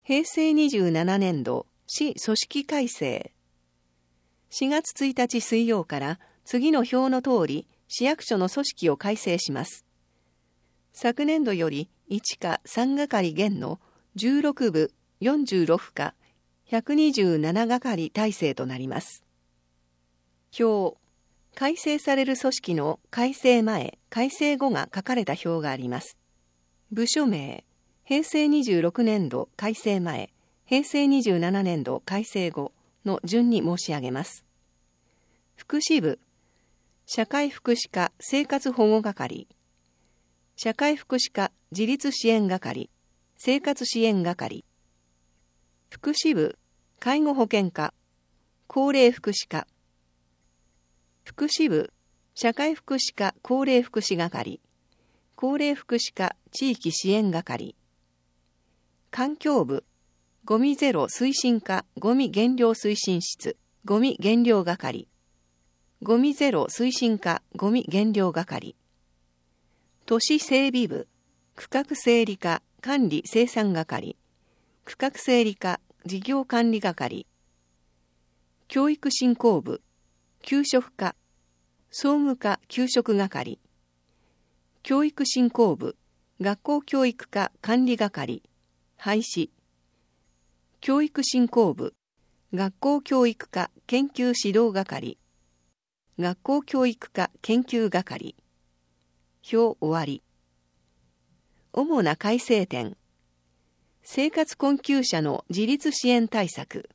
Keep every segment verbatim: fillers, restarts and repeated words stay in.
へいせいにじゅうななねんど市組織改正。しがつついたち水曜から次の表の通り市役所の組織を改正します。昨年度よりいち課さん係減のじゅうろくぶよんじゅうろく課ひゃくにじゅうなな係体制となります。表。改正される組織の改正前、改正後が書かれた表があります。部署名。へいせいにじゅうろくねんど改正前、へいせいにじゅうななねんど改正後の順に申し上げます。福祉部。社会福祉課生活保護係。社会福祉課自立支援係、生活支援係。福祉部。介護保険課、高齢福祉課。福祉部。社会福祉課高齢福祉係、高齢福祉課地域支援係。環境部。ゴミゼロ推進課ゴミ減量推進室、ゴミ減量係。ゴミゼロ推進課ゴミ減量係。都市整備部。区画整理課管理生産係、区画整理課事業管理係。教育振興部。給食課、総務課給食係。教育振興部。学校教育課管理係、廃止。教育振興部。学校教育課研究指導係、学校教育課研究係。表終わり。主な改正点。生活困窮者の自立支援対策。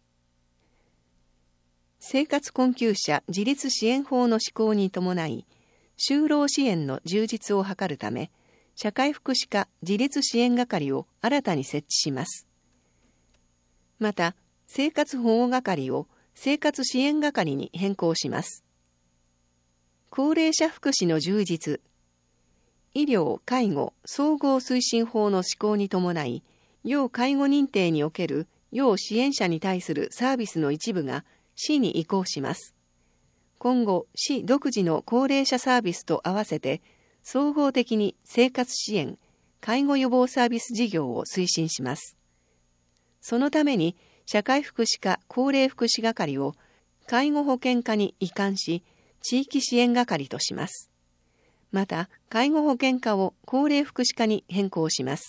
生活困窮者自立支援法の施行に伴い、就労支援の充実を図るため、社会福祉課自立支援係を新たに設置します。また、生活保護係を生活支援係に変更します。高齢者福祉の充実。医療・介護・総合推進法の施行に伴い、要介護認定における要支援者に対するサービスの一部が市に移行します。今後、市独自の高齢者サービスと合わせて、総合的に生活支援、介護予防サービス事業を推進します。そのために、社会福祉課高齢福祉係を介護保険課に移管し、地域支援係とします。また、介護保険課を高齢福祉課に変更します。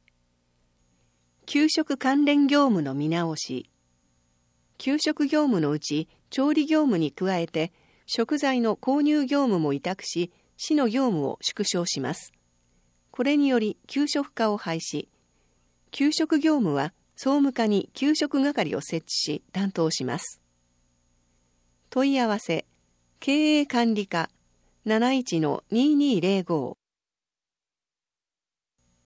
給食関連業務の見直し。給食業務のうち、調理業務に加えて、食材の購入業務も委託し、市の業務を縮小します。これにより、給食課を廃止。給食業務は、総務課に給食係を設置し、担当します。問い合わせ、経営管理課、なないちのにーにーぜろご。